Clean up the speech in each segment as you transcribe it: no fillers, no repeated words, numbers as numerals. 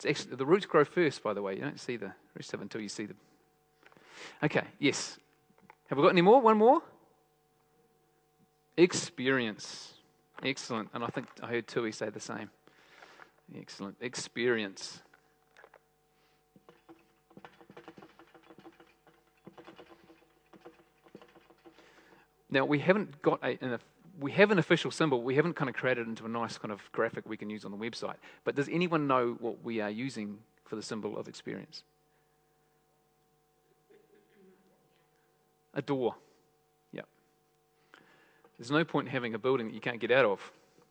It's actually, the roots grow first, by the way. You don't see the rest of it until you see them. Okay, yes. Have we got any more? One more? Experience. Excellent. And I think I heard Tui say the same. Excellent. Experience. Now, we haven't got we have an official symbol. We haven't kind of created it into a nice kind of graphic we can use on the website. But does anyone know what we are using for the symbol of experience? A door. Yeah. There's no point in having a building that you can't get out of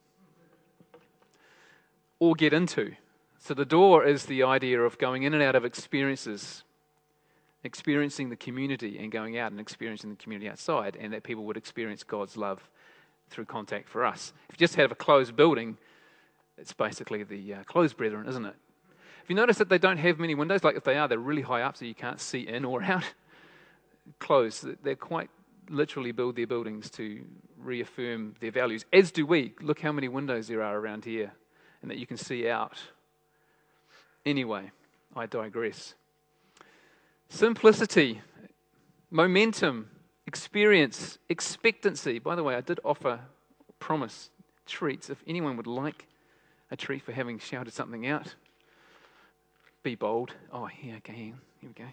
or get into. So the door is the idea of going in and out of experiences, experiencing the community and going out and experiencing the community outside, and that people would experience God's love through contact for us. If you just have a closed building, it's basically the closed brethren, isn't it? If you notice that they don't have many windows, like if they are, they're really high up so you can't see in or out. Closed. They quite literally build their buildings to reaffirm their values, as do we. Look how many windows there are around here and that you can see out. Anyway, I digress. Simplicity, momentum, experience, expectancy. By the way, I did promise treats. If anyone would like a treat for having shouted something out, be bold. Oh, yeah, okay, here we go.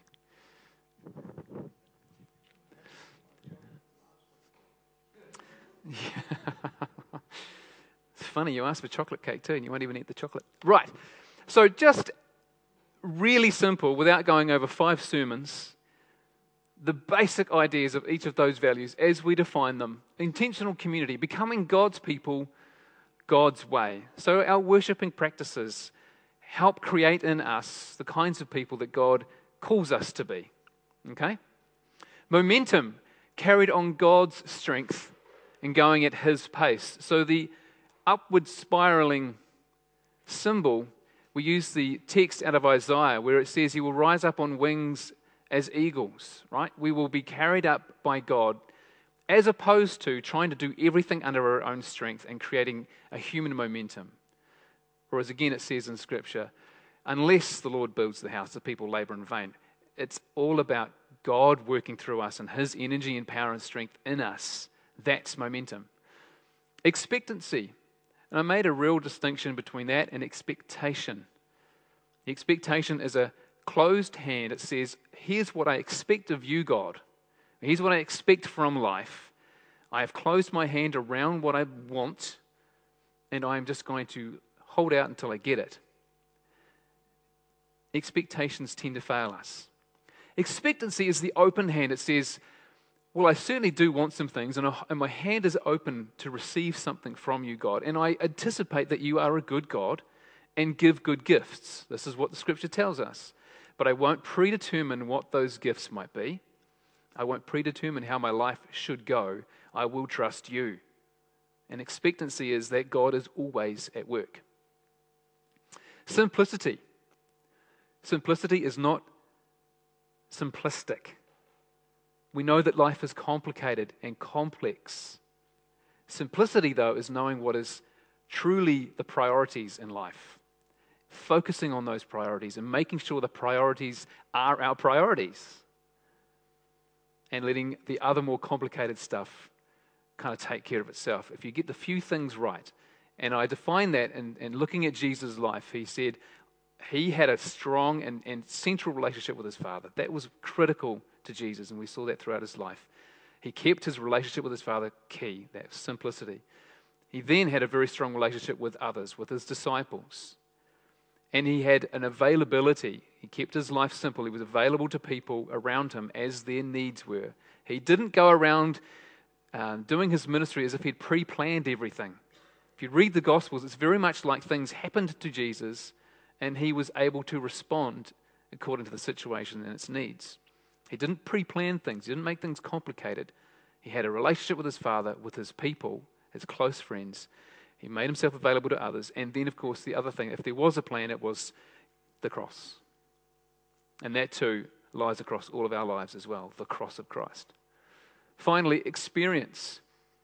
Yeah. It's funny, you asked for chocolate cake too, and you won't even eat the chocolate. Right, so just really simple, without going over 5 sermons, the basic ideas of each of those values as we define them. Intentional community, becoming God's people, God's way. So our worshipping practices help create in us the kinds of people that God calls us to be. Okay? Momentum, carried on God's strength and going at His pace. So the upward spiraling symbol, we use the text out of Isaiah where it says He will rise up on wings as eagles, right? We will be carried up by God as opposed to trying to do everything under our own strength and creating a human momentum. Whereas again it says in Scripture, unless the Lord builds the house, the people labor in vain. It's all about God working through us and His energy and power and strength in us. That's momentum. Expectancy. And I made a real distinction between that and expectation. Expectation is a closed hand. It says, here's what I expect of you, God. Here's what I expect from life. I have closed my hand around what I want, and I'm just going to hold out until I get it. Expectations tend to fail us. Expectancy is the open hand. It says, well, I certainly do want some things, and my hand is open to receive something from you, God. And I anticipate that you are a good God and give good gifts. This is what the Scripture tells us. But I won't predetermine what those gifts might be. I won't predetermine how my life should go. I will trust you. And expectancy is that God is always at work. Simplicity. Simplicity is not simplistic. We know that life is complicated and complex. Simplicity, though, is knowing what is truly the priorities in life. Focusing on those priorities and making sure the priorities are our priorities. And letting the other more complicated stuff kind of take care of itself. If you get the few things right, and I define that in looking at Jesus' life, he said he had a strong and central relationship with his Father. That was critical to Jesus, and we saw that throughout his life. He kept his relationship with his Father key, that simplicity. He then had a very strong relationship with others, with his disciples. And he had an availability. He kept his life simple. He was available to people around him as their needs were. He didn't go around doing his ministry as if he'd pre-planned everything. If you read the Gospels, it's very much like things happened to Jesus and he was able to respond according to the situation and its needs. He didn't pre-plan things. He didn't make things complicated. He had a relationship with his Father, with his people, his close friends. He made himself available to others. And then, of course, the other thing, if there was a plan, it was the cross. And that too lies across all of our lives as well, the cross of Christ. Finally, experience.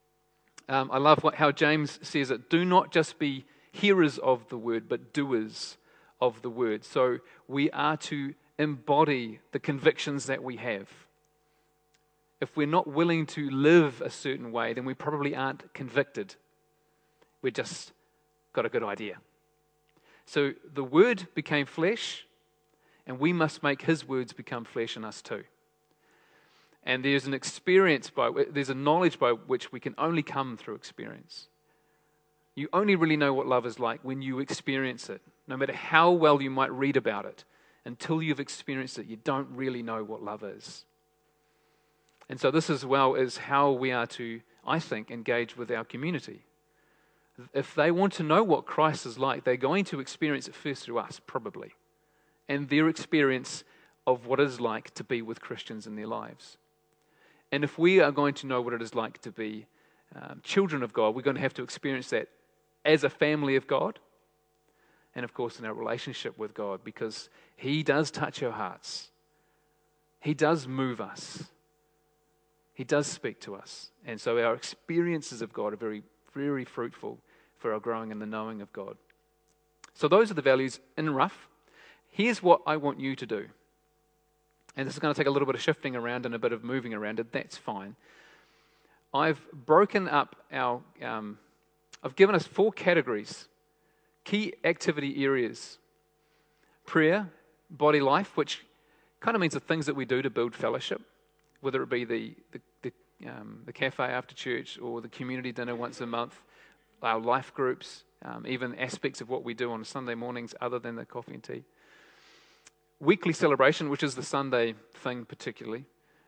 I love how James says it. Do not just be hearers of the word, but doers of the Word. So we are to embody the convictions that we have. If we're not willing to live a certain way, then we probably aren't convicted. We've just got a good idea. So the Word became flesh, and we must make His words become flesh in us too. And there's a knowledge by which we can only come through experience. You only really know what love is like when you experience it. No matter how well you might read about it, until you've experienced it, you don't really know what love is. And so this as well is how we are to, I think, engage with our community. If they want to know what Christ is like, they're going to experience it first through us, probably. And their experience of what it is like to be with Christians in their lives. And if we are going to know what it is like to be children of God, we're going to have to experience that as a family of God. And of course in our relationship with God, because He does touch our hearts. He does move us. He does speak to us. And so our experiences of God are very, very fruitful for our growing in the knowing of God. So those are the values in rough. Here's what I want you to do. And this is going to take a little bit of shifting around and a bit of moving around it. That's fine. I've broken up I've given us 4 categories. Key activity areas. Prayer, body life, which kind of means the things that we do to build fellowship, whether it be the cafe after church or the community dinner once a month, our life groups, even aspects of what we do on Sunday mornings other than the coffee and tea. Weekly celebration, which is the Sunday thing particularly.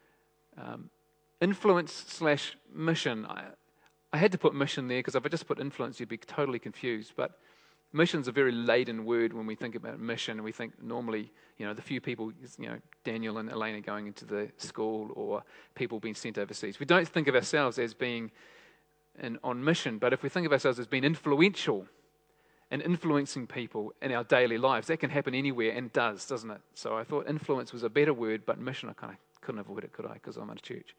Influence/mission. I had to put mission there because if I just put influence, you'd be totally confused. But mission's a very laden word when we think about mission. We think normally, the few people, Daniel and Elena going into the school or people being sent overseas. We don't think of ourselves as being on mission, but if we think of ourselves as being influential and influencing people in our daily lives, that can happen anywhere and does, doesn't it? So I thought influence was a better word, but mission I kind of couldn't avoid it, could I? Because I'm at a church.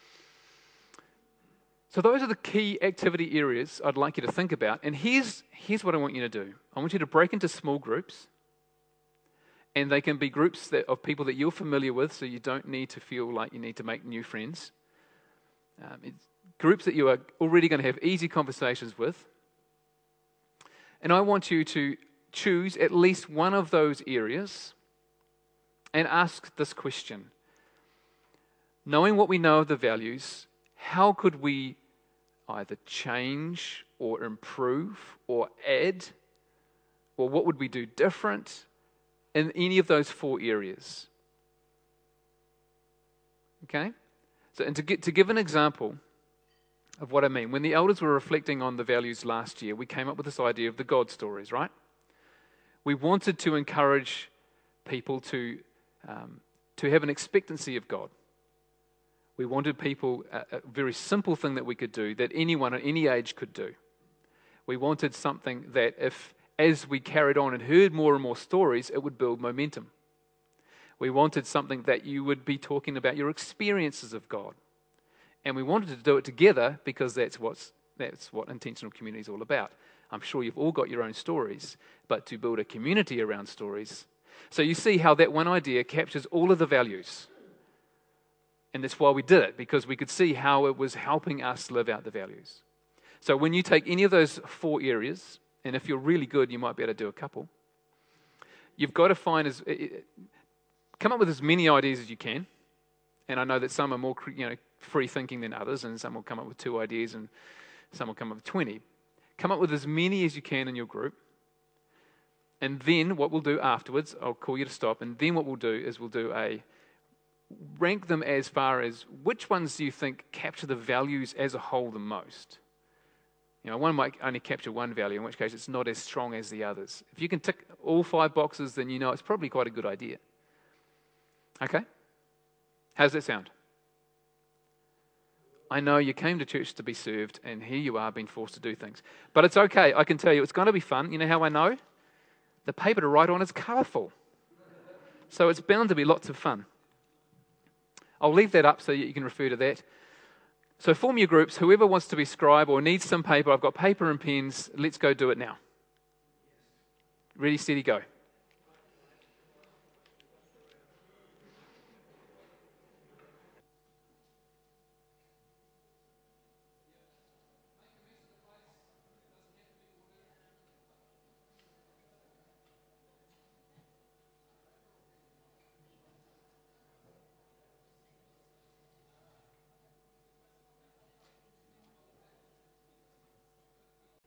So those are the key activity areas I'd like you to think about. And here's what I want you to do. I want you to break into small groups. And they can be groups of people that you're familiar with, so you don't need to feel like you need to make new friends. It's groups that you are already going to have easy conversations with. And I want you to choose at least one of those areas and ask this question. Knowing what we know of the values, how could we either change or improve or add, or what would we do different in any of those 4 areas? Okay? So, and to give an example of what I mean, when the elders were reflecting on the values last year, we came up with this idea of the God stories, right? We wanted to encourage people to have an expectancy of God. We wanted people, a very simple thing that we could do, that anyone at any age could do. We wanted something that as we carried on and heard more and more stories, it would build momentum. We wanted something that you would be talking about your experiences of God. And we wanted to do it together because that's what intentional community is all about. I'm sure you've all got your own stories, but to build a community around stories. So you see how that one idea captures all of the values. And that's why we did it, because we could see how it was helping us live out the values. So when you take any of those 4 areas, and if you're really good, you might be able to do a couple, you've got to come up with as many ideas as you can. And I know that some are more free thinking than others, and some will come up with 2 ideas and some will come up with 20. Come up with as many as you can in your group. And then what we'll do afterwards, I'll call you to stop, and then what we'll do is rank them as far as which ones do you think capture the values as a whole the most. One might only capture one value, in which case it's not as strong as the others. If you can tick all 5 boxes, then it's probably quite a good idea. Okay? How does that sound? I know you came to church to be served, and here you are being forced to do things. But it's okay, I can tell you, it's going to be fun. You know how I know? The paper to write on is colourful. So it's bound to be lots of fun. I'll leave that up so you can refer to that. So form your groups. Whoever wants to be scribe or needs some paper, I've got paper and pens. Let's go do it now. Ready, steady, go.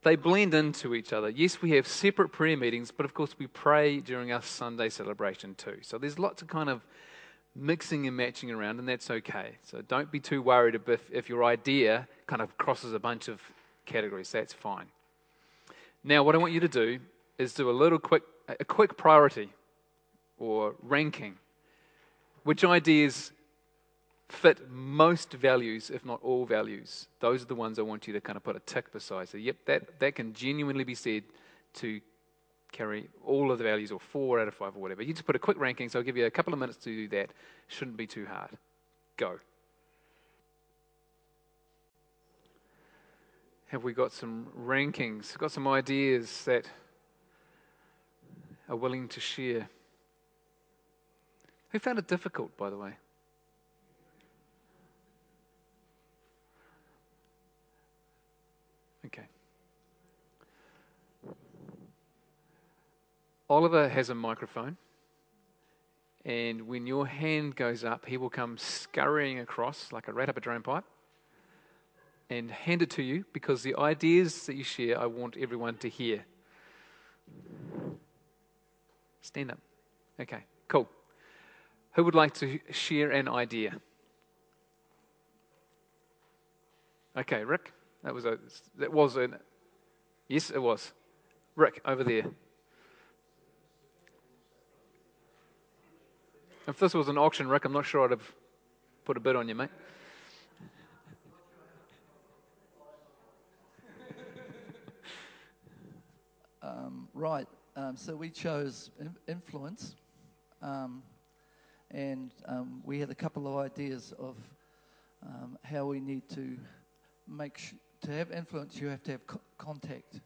they blend into each other. Yes, we have separate prayer meetings, but of course we pray during our Sunday celebration too. So there's lots of kind of mixing and matching around, and that's okay. So don't be too worried if your idea kind of crosses a bunch of categories. That's fine. Now, what I want you to do is do a quick priority or ranking. Which ideas fit most values, if not all values? Those are the ones I want you to kind of put a tick beside. So, yep, that can genuinely be said to carry all of the values, or 4 out of 5 or whatever. You just put a quick ranking, so I'll give you a couple of minutes to do that. Shouldn't be too hard. Go. Have we got some rankings? Got some ideas that are willing to share? Who found it difficult, by the way? Okay. Oliver has a microphone, and when your hand goes up, he will come scurrying across like a rat up a drain pipe and hand it to you, because the ideas that you share, I want everyone to hear. Stand up. Okay, cool. Who would like to share an idea? Okay, Rick. Yes, it was. Rick, over there. If this was an auction, Rick, I'm not sure I'd have put a bid on you, mate. Right. So we chose influence, and we had a couple of ideas of how we need to to have influence. You have to have contact,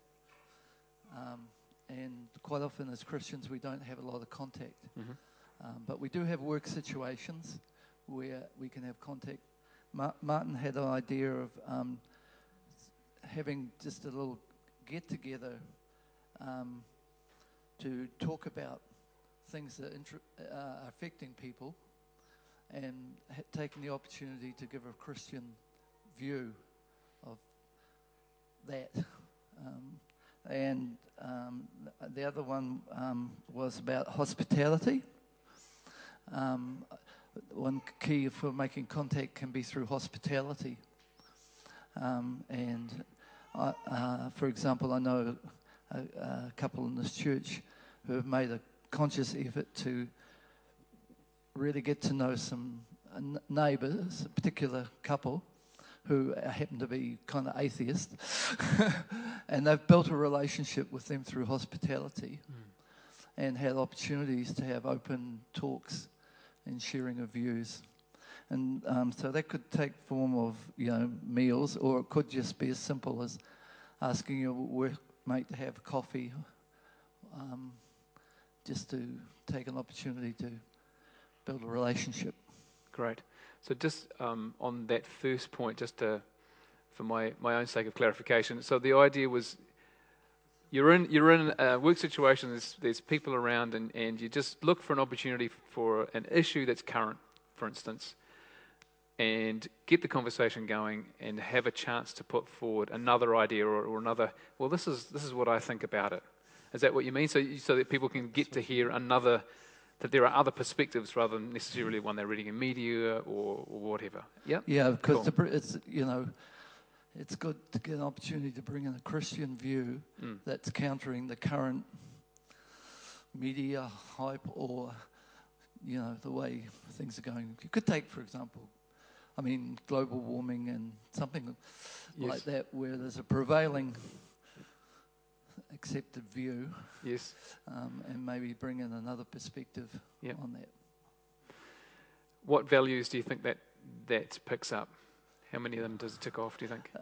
and quite often as Christians we don't have a lot of contact. Mm-hmm. But we do have work situations where we can have contact. Martin had an idea of having just a little get-together to talk about things that are affecting people, and taking the opportunity to give a Christian view of that. And the other one was about hospitality. One key for making contact can be through hospitality. And for example, I know a couple in this church who have made a conscious effort to really get to know some neighbours, a particular couple who happen to be kind of atheist, and they've built a relationship with them through hospitality, and had opportunities to have open talks and sharing of views. And so that could take form of, meals, or it could just be as simple as asking your workmate to have coffee, just to take an opportunity to build a relationship. Great. So just on that first point, just for my own sake of clarification, so the idea was you're in a work situation, there's people around, and you just look for an opportunity for an issue that's current, for instance, and get the conversation going and have a chance to put forward another idea or another, well, this is what I think about it. Is that what you mean? So that people can get to hear that there are other perspectives rather than necessarily one they're reading in media or whatever. Yeah? Yeah, because cool. It's good to get an opportunity to bring in a Christian view that's countering the current media hype or, the way things are going. You could take, for example, global warming and something like that, where there's a prevailing accepted view. Yes. And maybe bring in another perspective on that. What values do you think that picks up? How many of them does it tick off, do you think?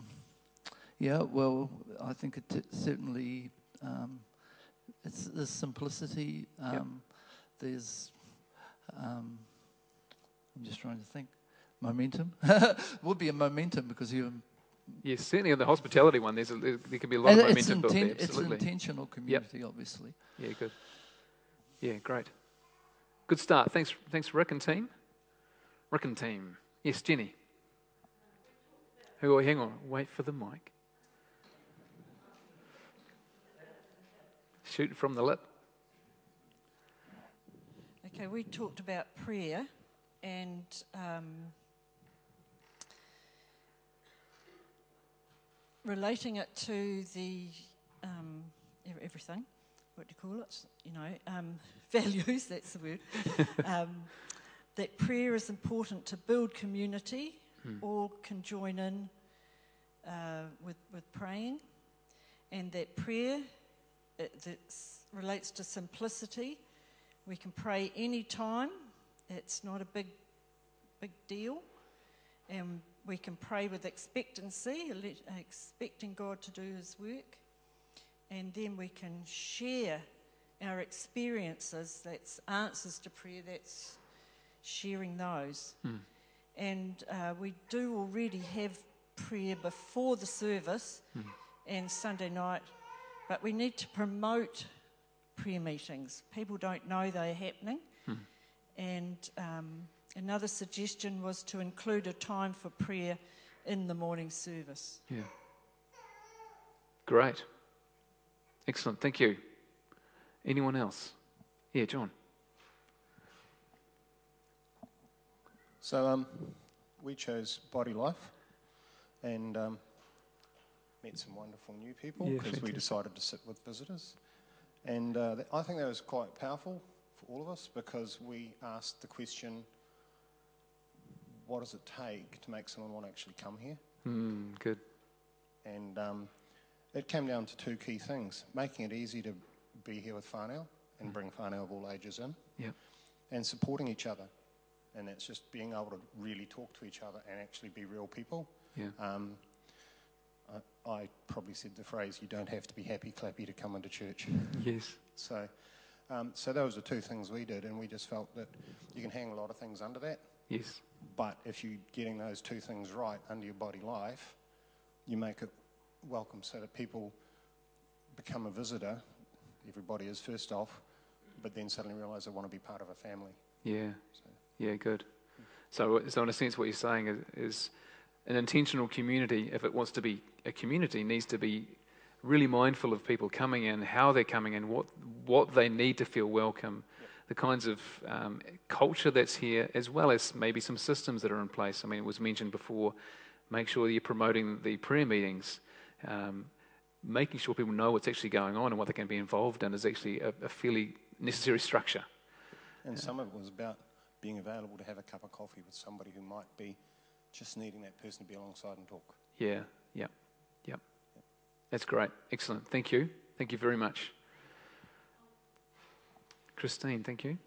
Well, I think it certainly, there's simplicity. There's, I'm just trying to think, momentum. Would be a momentum because you. Yes, certainly in the hospitality one, there can be a lot of momentum built there. Absolutely. It's an intentional community, obviously. Yeah, good. Yeah, great. Good start. Thanks, Rick and team. Rick and team. Yes, Jenny. Hang on, wait for the mic. Shoot from the lip. Okay, we talked about prayer and relating it to the everything. What do you call it? Values. That's the word. That prayer is important to build community. All can join in with praying, and that prayer relates to simplicity. We can pray any time. It's not a big deal, and we can pray with expectancy, expecting God to do His work, and then we can share our experiences. That's answers to prayer. That's sharing those. And we do already have prayer before the service and Sunday night, but we need to promote prayer meetings. People don't know they're happening. And another suggestion was to include a time for prayer in the morning service. Yeah. Great. Excellent. Thank you. Anyone else? Yeah, John. So we chose Body Life and met some wonderful new people because we decided to sit with visitors. And I think that was quite powerful for all of us because we asked the question, what does it take to make someone want to actually come here? Good. And it came down to two key things: making it easy to be here with whānau and bring whānau of all ages in, and supporting each other. And that's just being able to really talk to each other and actually be real people. Yeah. I probably said the phrase, you don't have to be happy clappy to come into church. Yes. So those are two things we did, and we just felt that you can hang a lot of things under that. Yes. But if you're getting those two things right under your Body Life, you make it welcome so that people become a visitor. Everybody is first off, but then suddenly realise they want to be part of a family. Yeah. Yeah, good. So in a sense what you're saying is an intentional community, if it wants to be a community, needs to be really mindful of people coming in, how they're coming in, what they need to feel welcome, the kinds of culture that's here, as well as maybe some systems that are in place. I mean, it was mentioned before, make sure that you're promoting the prayer meetings, making sure people know what's actually going on and what they can be involved in is actually a fairly necessary structure. And some of it was about being available to have a cup of coffee with somebody who might be just needing that person to be alongside and talk. Yeah. That's great. Excellent. Thank you. Thank you very much. Christine, thank you.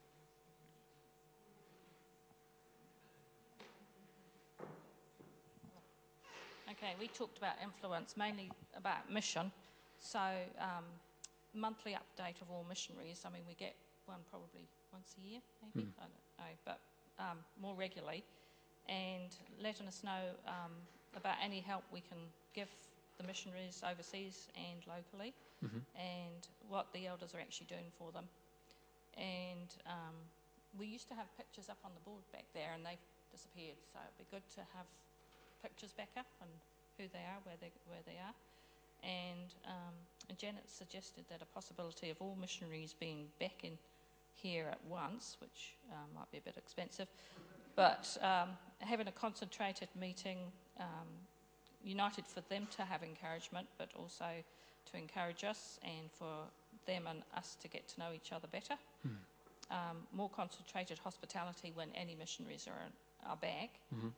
Okay, we talked about influence, mainly about mission. So, monthly update of all missionaries. I mean, we get one probably once a year, maybe. I don't know, but more regularly. And letting us know about any help we can give the missionaries overseas and locally, and what the elders are actually doing for them. And we used to have pictures up on the board back there, and they've disappeared. So it'd be good to have pictures back up and who they are, where they are. And Janet suggested that a possibility of all missionaries being back in here at once, which might be a bit expensive, but having a concentrated meeting, united for them to have encouragement, but also to encourage us and for them and us to get to know each other better. More concentrated hospitality when any missionaries are back.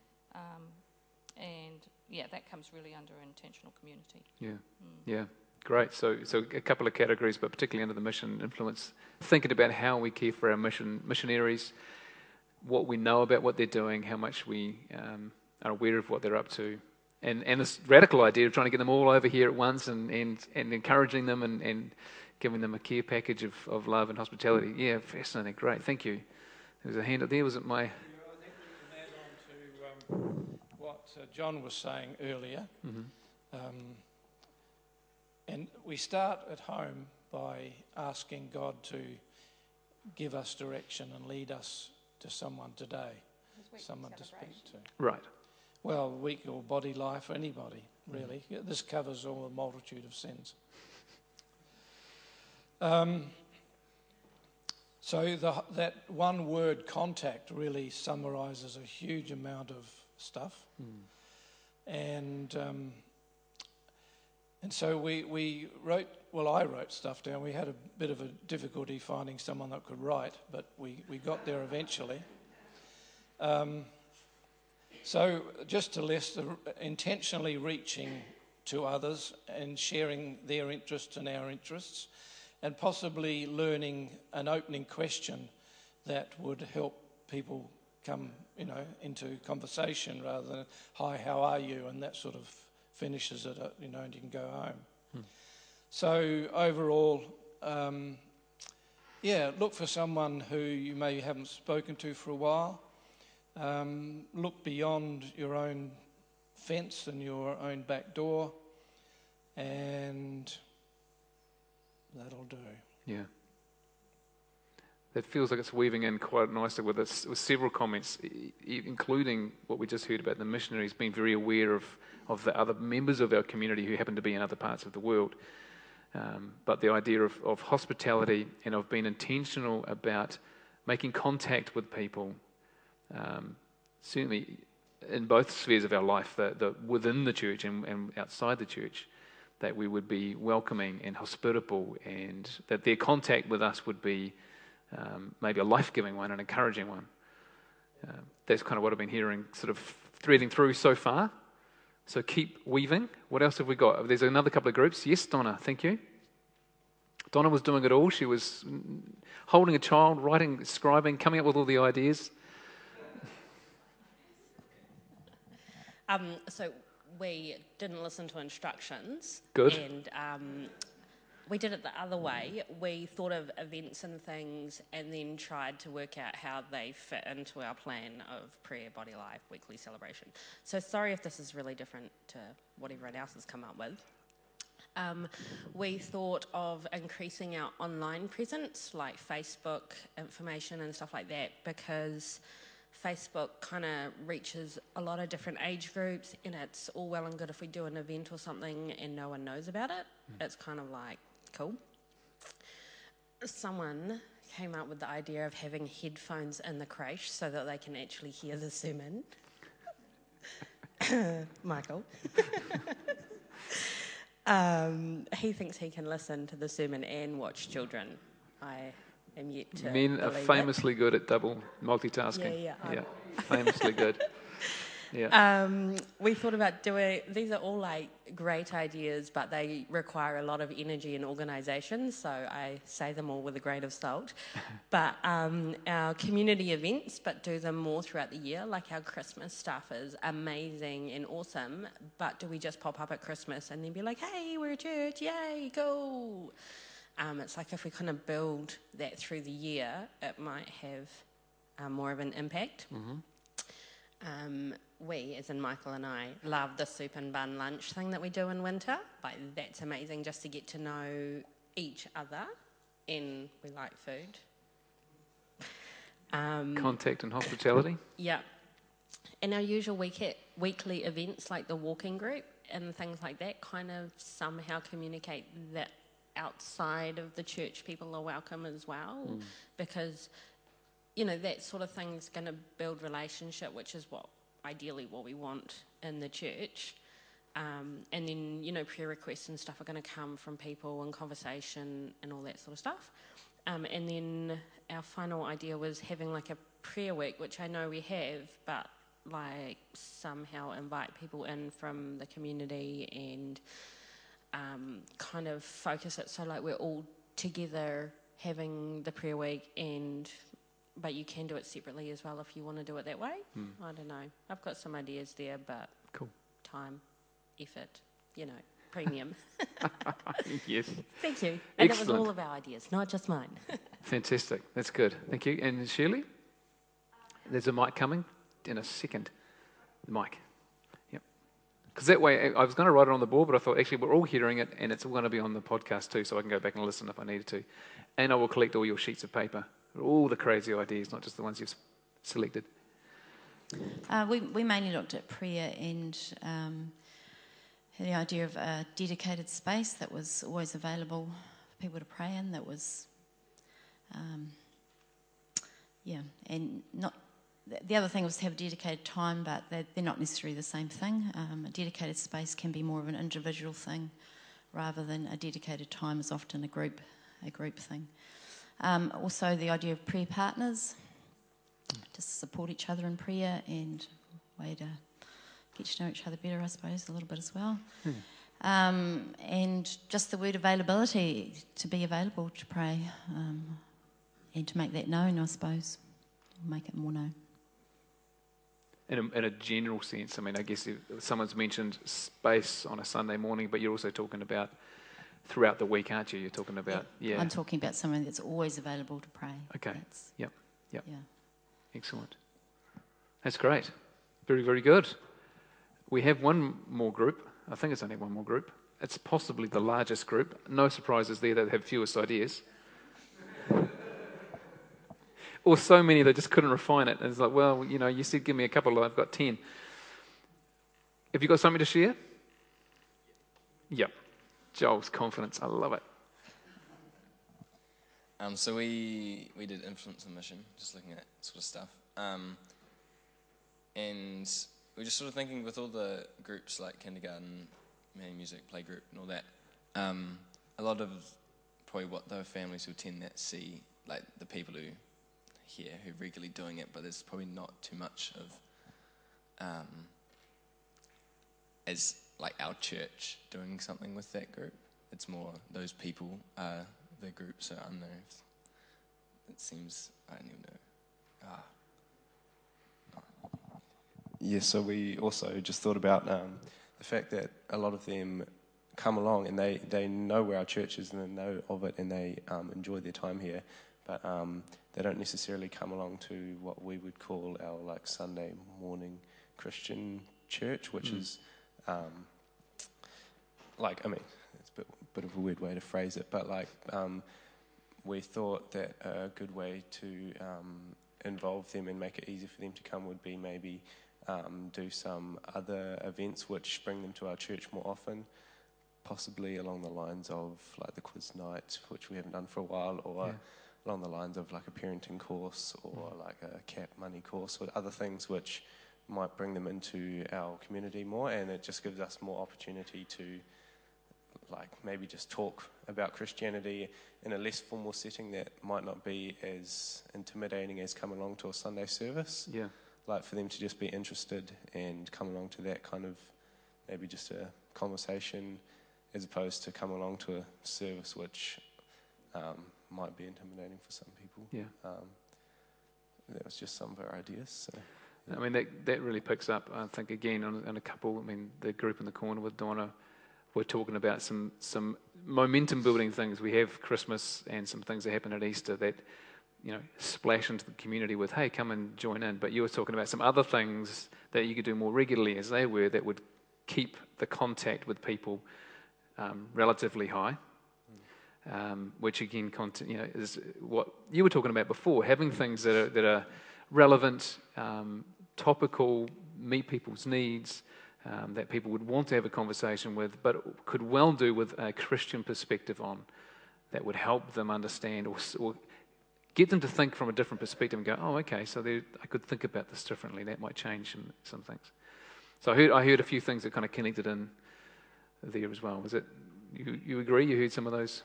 And that comes really under intentional community. Yeah. Great. So a couple of categories, but particularly under the mission influence, thinking about how we care for our missionaries, what we know about what they're doing, how much we are aware of what they're up to, and this radical idea of trying to get them all over here at once and encouraging them and giving them a care package of love and hospitality. Yeah, fascinating. Great. Thank you. There was a hand up there. Was it my... I think we can add on to what John was saying earlier. And we start at home by asking God to give us direction and lead us to someone today, someone to speak to. Right. Well, week or Body Life, anybody, really. This covers all a multitude of sins. So that one word, contact, really summarises a huge amount of stuff. And so we wrote, I wrote stuff down. We had a bit of a difficulty finding someone that could write, but we got there eventually. So just to list, intentionally reaching to others and sharing their interests and our interests, and possibly learning an opening question that would help people come, into conversation rather than, hi, how are you? And that sort of finishes it, and you can go home. So overall, look for someone who you maybe haven't spoken to for a while. Look beyond your own fence and your own back door, and that'll do. Yeah. That feels like it's weaving in quite nicely with several comments, including what we just heard about the missionaries being very aware of the other members of our community who happen to be in other parts of the world. But the idea of hospitality and of being intentional about making contact with people, certainly in both spheres of our life, the within the church and outside the church, that we would be welcoming and hospitable, and that their contact with us would be maybe a life-giving one, an encouraging one. That's kind of what I've been hearing, sort of threading through so far. So keep weaving. What else have we got? There's another couple of groups. Yes, Donna, thank you. Donna was doing it all. She was holding a child, writing, scribing, coming up with all the ideas. So we didn't listen to instructions. Good. And we did it the other way. We thought of events and things and then tried to work out how they fit into our plan of Prayer Body Life weekly celebration. So sorry if this is really different to what everyone else has come up with. We thought of increasing our online presence, like Facebook information and stuff like that, because Facebook kind of reaches a lot of different age groups, and it's all well and good if we do an event or something and no one knows about it. It's kind of like, cool. Someone came up with the idea of having headphones in the creche so that they can actually hear the sermon. Michael. He thinks he can listen to the sermon and watch children. I am yet to Men are famously good at double multitasking. Yeah. Famously good. Yeah. We thought about these are all like great ideas, but they require a lot of energy and organisation, so I say them all with a grain of salt. But our community events, but do them more throughout the year, like our Christmas stuff is amazing and awesome, but do we just pop up at Christmas and then be like, hey, we're a church, yay, go! It's like if we kind of build that through the year, it might have more of an impact. We, as in Michael and I, love the soup and bun lunch thing that we do in winter. Like, that's amazing just to get to know each other, and we like food. Contact and hospitality. Yeah. And our usual weekly events, like the walking group and things like that, kind of somehow communicate that outside of the church people are welcome as well, because that sort of thing's going to build relationship, which is ideally what we want in the church. And then, prayer requests and stuff are going to come from people and conversation and all that sort of stuff. And then our final idea was having like a prayer week, which I know we have, but like somehow invite people in from the community and kind of focus it so like we're all together having the prayer week, but you can do it separately as well if you want to do it that way. I don't know. I've got some ideas there, but cool. Time, effort, premium. Yes. Thank you. And Excellent. That was all of our ideas, not just mine. Fantastic. That's good. Thank you. And Shirley? There's a mic coming in a second. The mic. Yep. Because that way, I was going to write it on the board, but I thought, actually, we're all hearing it, and it's all going to be on the podcast too, so I can go back and listen if I needed to. And I will collect all your sheets of paper. All the crazy ideas, not just the ones you've selected. We mainly looked at prayer and had the idea of a dedicated space that was always available for people to pray in that was, and not. The other thing was to have dedicated time, but they're not necessarily the same thing. A dedicated space can be more of an individual thing, rather than a dedicated time is often a group thing. Also, the idea of prayer partners, to support each other in prayer, and a way to get to know each other better, I suppose, a little bit as well. And just the word availability, to be available to pray, and to make that known, I suppose, make it more known. In a general sense, I mean, I guess if someone's mentioned space on a Sunday morning, but you're also talking about throughout the week, aren't you? You're talking about, I'm talking about someone that's always available to pray. Okay. Yep. Yeah. Excellent. That's great. Very, very good. We have one more group. I think it's only one more group. It's possibly the largest group. No surprises there. They have fewest ideas. Or so many they just couldn't refine it. And it's like, well, you said give me a couple, I've got 10. Have you got something to share? Yep. Joel's confidence, I love it. So we did influence and mission, just looking at sort of stuff. And we're just sort of thinking with all the groups like kindergarten, man music, playgroup and all that, a lot of probably what the families who attend that see, like the people who here who are regularly doing it, but there's probably not too much of as like our church doing something with that group. It's more those people are the group, so I don't know if it seems, I don't even know. Yeah, so we also just thought about the fact that a lot of them come along and they know where our church is and they know of it and they enjoy their time here, but they don't necessarily come along to what we would call our like Sunday morning Christian church, which is like, I mean, it's a bit of a weird way to phrase it, but like we thought that a good way to involve them and make it easy for them to come would be maybe do some other events which bring them to our church more often, possibly along the lines of like the quiz night, which we haven't done for a while, or along the lines of like a parenting course or like a CAP money course or other things which might bring them into our community more, and it just gives us more opportunity to like maybe just talk about Christianity in a less formal setting that might not be as intimidating as come along to a Sunday service. Yeah. Like for them to just be interested and come along to that kind of maybe just a conversation as opposed to come along to a service which might be intimidating for some people. Yeah. That was just some of our ideas. So, yeah. I mean, that really picks up, I think, again, on a couple. I mean, the group in the corner with Donna, we're talking about some momentum-building things. We have Christmas and some things that happen at Easter that, splash into the community with, hey, come and join in. But you were talking about some other things that you could do more regularly as they were that would keep the contact with people relatively high. Which again, is what you were talking about before, having things that are relevant, topical, meet people's needs, that people would want to have a conversation with, but could well do with a Christian perspective on, that would help them understand or get them to think from a different perspective and go, oh, okay, so I could think about this differently. That might change some things. So I heard a few things that kind of connected in there as well. Was it, you agree? You heard some of those?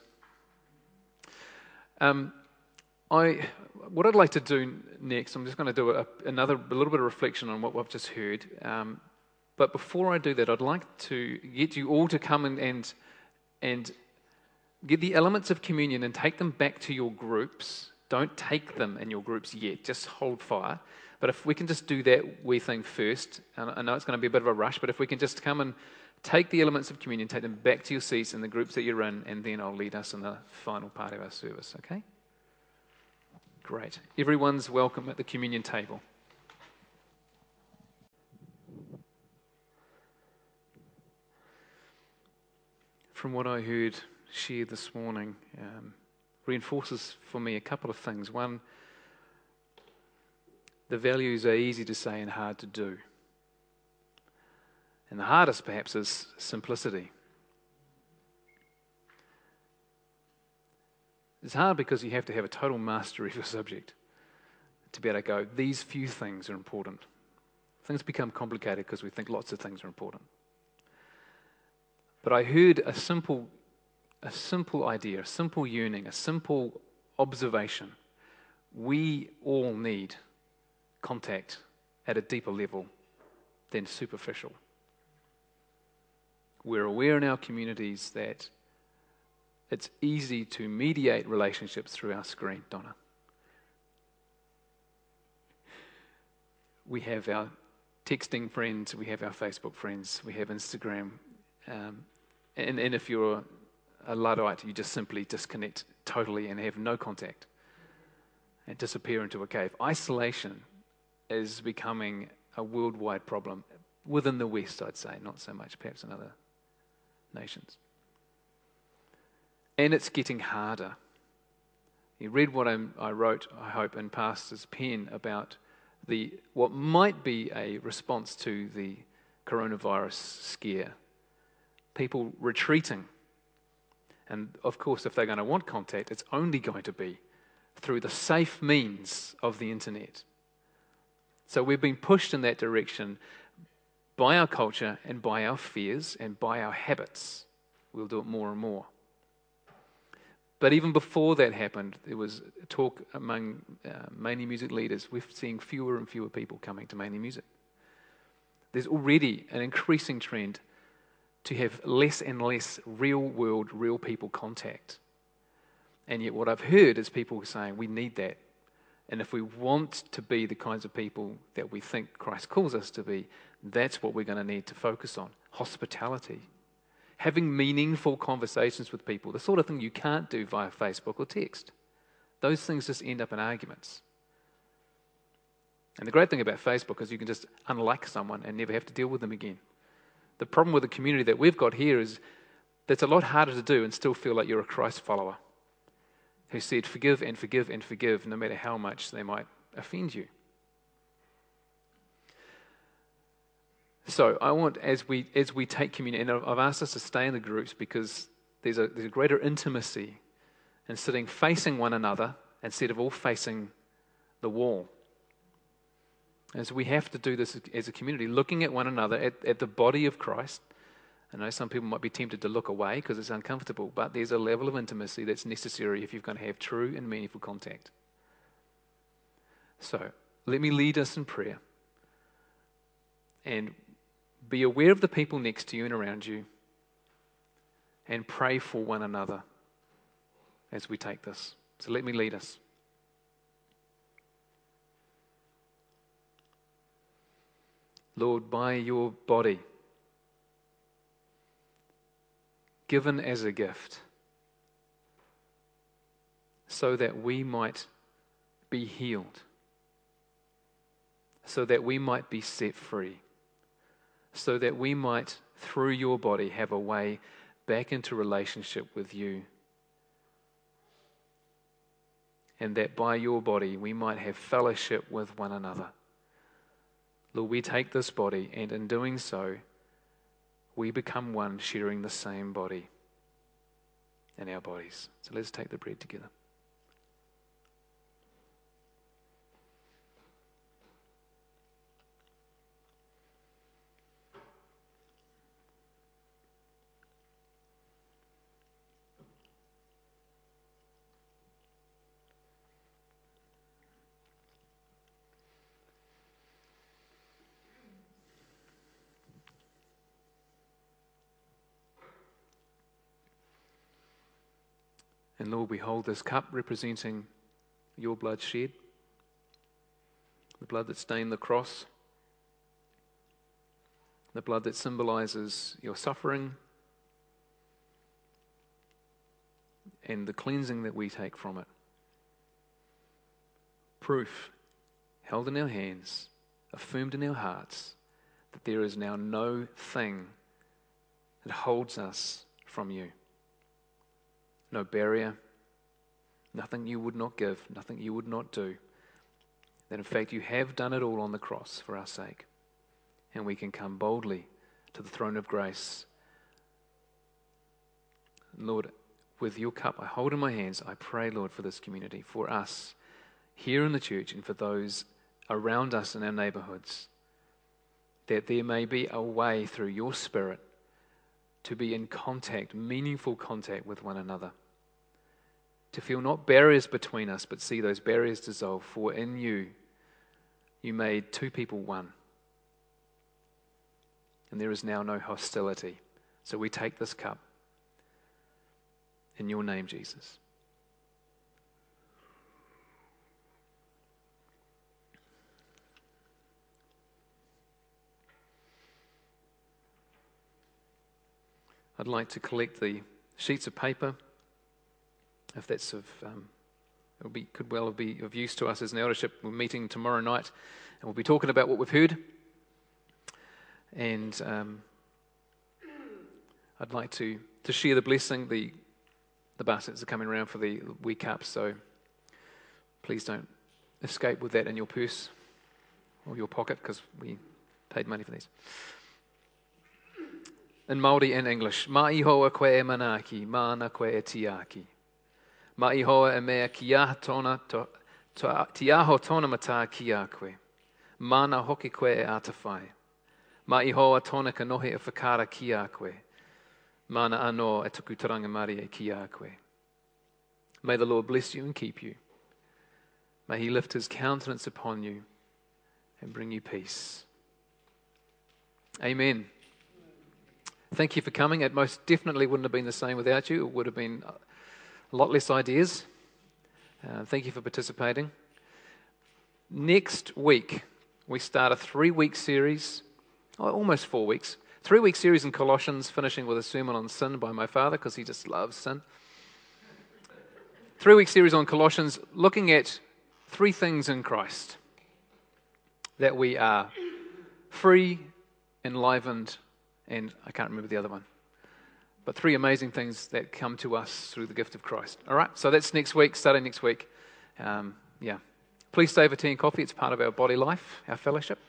What I'd like to do next, I'm just going to do a little bit of reflection on what I've just heard. But before I do that, I'd like to get you all to come and get the elements of communion and take them back to your groups. Don't take them in your groups yet. Just hold fire. But if we can just do that wee thing first, and I know it's going to be a bit of a rush, but if we can just come and take the elements of communion, take them back to your seats in the groups that you're in, and then I'll lead us in the final part of our service, okay? Great. Everyone's welcome at the communion table. From what I heard shared this morning, reinforces for me a couple of things. One, the values are easy to say and hard to do. And the hardest, perhaps, is simplicity. It's hard because you have to have a total mastery of your subject to be able to go, these few things are important. Things become complicated because we think lots of things are important. But I heard a simple idea, a simple yearning, a simple observation. We all need contact at a deeper level than superficial. We're aware in our communities that it's easy to mediate relationships through our screen, Donna. We have our texting friends, we have our Facebook friends, we have Instagram. And if you're a Luddite, you just simply disconnect totally and have no contact and disappear into a cave. Isolation is becoming a worldwide problem within the West, I'd say, not so much perhaps in other nations. And it's getting harder. You read what I wrote, I hope, in Pastor's pen about what might be a response to the coronavirus scare. People retreating. And of course, if they're going to want contact, it's only going to be through the safe means of the internet. So we've been pushed in that direction by our culture and by our fears and by our habits. We'll do it more and more. But even before that happened, there was talk among Manly Music leaders. We're seeing fewer and fewer people coming to Manly Music. There's already an increasing trend to have less and less real-world, real people contact. And yet what I've heard is people saying, we need that. And if we want to be the kinds of people that we think Christ calls us to be, that's what we're going to need to focus on. Hospitality. Having meaningful conversations with people, the sort of thing you can't do via Facebook or text. Those things just end up in arguments. And the great thing about Facebook is you can just unlike someone and never have to deal with them again. The problem with the community that we've got here is that's a lot harder to do and still feel like you're a Christ follower who said forgive and forgive and forgive no matter how much they might offend you. So I want, as we take communion, and I've asked us to stay in the groups because there's a greater intimacy in sitting facing one another instead of all facing the wall. And so we have to do this as a community, looking at one another, at the body of Christ. I know some people might be tempted to look away because it's uncomfortable, but there's a level of intimacy that's necessary if you're going to have true and meaningful contact. So let me lead us in prayer. And be aware of the people next to you and around you. And pray for one another as we take this. So let me lead us. Lord, by your body, given as a gift, so that we might be healed, so that we might be set free, so that we might, through your body, have a way back into relationship with you, and that by your body we might have fellowship with one another. Lord, we take this body, and in doing so, we become one, sharing the same body in our bodies. So let's take the bread together. And Lord, we hold this cup representing your blood shed, the blood that stained the cross, the blood that symbolizes your suffering and the cleansing that we take from it. Proof held in our hands, affirmed in our hearts, that there is now no thing that holds us from you. No barrier, nothing you would not give, nothing you would not do. That in fact you have done it all on the cross for our sake. And we can come boldly to the throne of grace. Lord, with your cup I hold in my hands, I pray, Lord, for this community, for us here in the church and for those around us in our neighborhoods, that there may be a way through your Spirit to be in contact, meaningful contact with one another, to feel not barriers between us, but see those barriers dissolve, for in you, you made two people one. And there is now no hostility. So we take this cup in your name, Jesus. I'd like to collect the sheets of paper, if that's could well be of use to us as an eldership. We're meeting tomorrow night, and we'll be talking about what we've heard. And I'd like to share the blessing. The baskets are coming around for the wee cups, so please don't escape with that in your purse or your pocket, because we paid money for these. In Māori and English, Ma'i hoa koe e manaaki, mana koe e tiaki. Ma'i hoa e mea ki aha tona, ti aho tona mata ki a koe. Mana hoki koe e atawhai. Ma'i hoa tona ka nohe e whakara ki a koe. Mana anō e tuku taranga mari e ki a koe. May the Lord bless you and keep you. May he lift his countenance upon you and bring you peace. Amen. Thank you for coming. It most definitely wouldn't have been the same without you. It would have been a lot less ideas. Thank you for participating. Next week, we start a 3-week series, almost 4 weeks, 3-week series in Colossians, finishing with a sermon on sin by my father, because he just loves sin. 3-week series on Colossians, looking at 3 things in Christ. That we are free, enlivened, and I can't remember the other one. But 3 amazing things that come to us through the gift of Christ. All right, so that's next week, starting next week. Please stay for tea and coffee. It's part of our body life, our fellowship.